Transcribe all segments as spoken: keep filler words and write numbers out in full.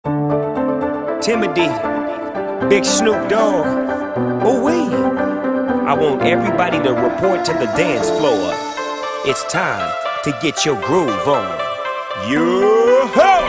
Timothy, Big Snoop Dogg. Oh wait, I want everybody to report to the dance floor. It's time to get your groove on. Yo-ho!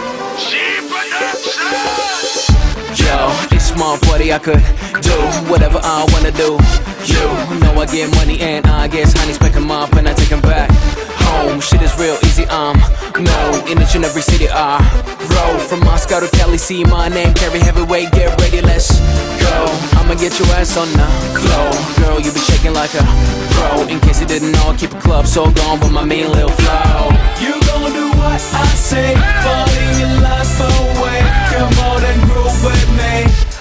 Yo, it's my party, I could do whatever I wanna do. You know I get money and I guess honey's pick 'em up and I take 'em back home. Shit is real easy, I'm known in each and every city I roll. From Moscow to Cali, see my name, carry heavyweight, get ready, let's go. I'ma get your ass on the floor. Girl, you be shaking like a pro. In case you didn't know, I keep a club so gone with my mean little flow. You gon' do what I say, falling your life away. Come on and groove with me,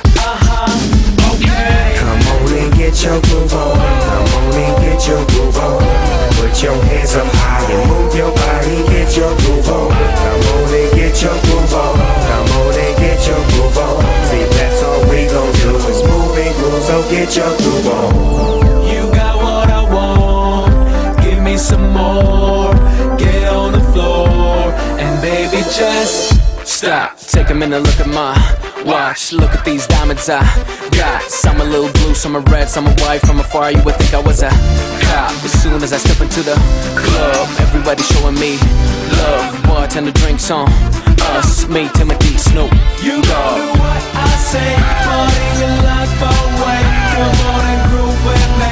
uh-huh, okay. Come on and get your groove on. Come on and get your groove on. Put your hands up high and move your body, get your groove on. Come on and get your groove on. Come on and get your groove on. See, that's all we gon' do is move and groove, so get your groove on. You got what I want, give me some more. Get on the floor, and baby just stop. Take a minute, look at my watch. Look at these diamonds I got. Some a little blue, some are red, some are white. From afar you would think I was a cop. As soon as I step into the club, everybody showing me love. Bartender drinks on us, me, Timothy, Snoop. You gon' do what I say, party your life away. Come on and groove with me,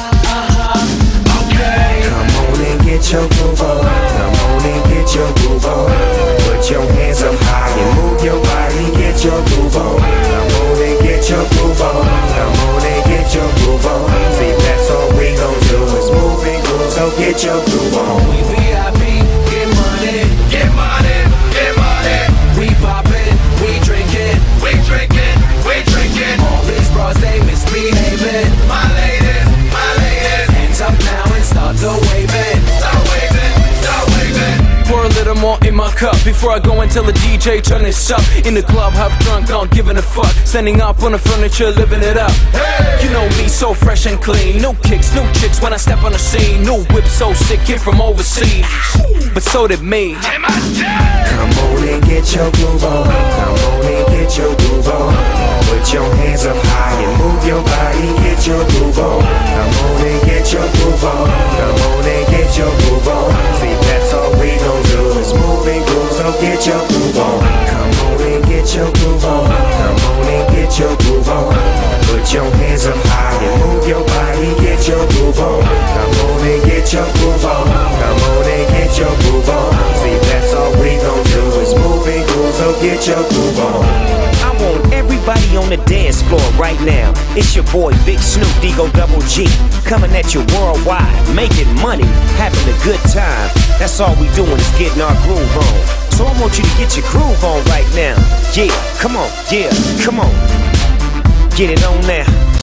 uh-huh, okay. Come on and get your groove on. Come on and get your groove on. Put your hands up high and move your body, get your groove on. Come on and get your groove on. Come on and get your groove on. See, that's all we gon' do is move and groove, so get your groove on. We V I P, get money, get money, get money. We poppin', we drinkin', we drinkin', we drinkin'. All these bros, they misbehavin'. My ladies, my ladies, hands up now and start to wavin'. Start wavin', start wavin'. Pour a little more in my cup before I go and tell the D J turn this up. In the club, half drunk, not giving a fuck. Standing up on the furniture, living it up. Hey! You know me, so fresh and clean. No kicks, no chicks when I step on the scene. No whip, so sick, came from overseas. But so did me. Come on and get your groove on. Come on and get your groove on. Put your hands up high and move your body, get your groove on. Come on and get your groove on. Come on and get your groove on. See, that's all we gon' do is move and groove, so get your groove on. Come on and get your groove on. Come on and get your groove on. Put your hands up high and move your body, get your groove on. Come on and get your groove on. Come on and get your groove on. See, that's all we gon' do is move and groove, so get your groove on. I want everybody on the dance floor right now. It's your boy Big Snoop Digo Double G, coming at you worldwide, making money, having a good time. That's all we doing is getting our groove on. So I want you to get your groove on right now. Yeah, come on, yeah, come on. Get it on now.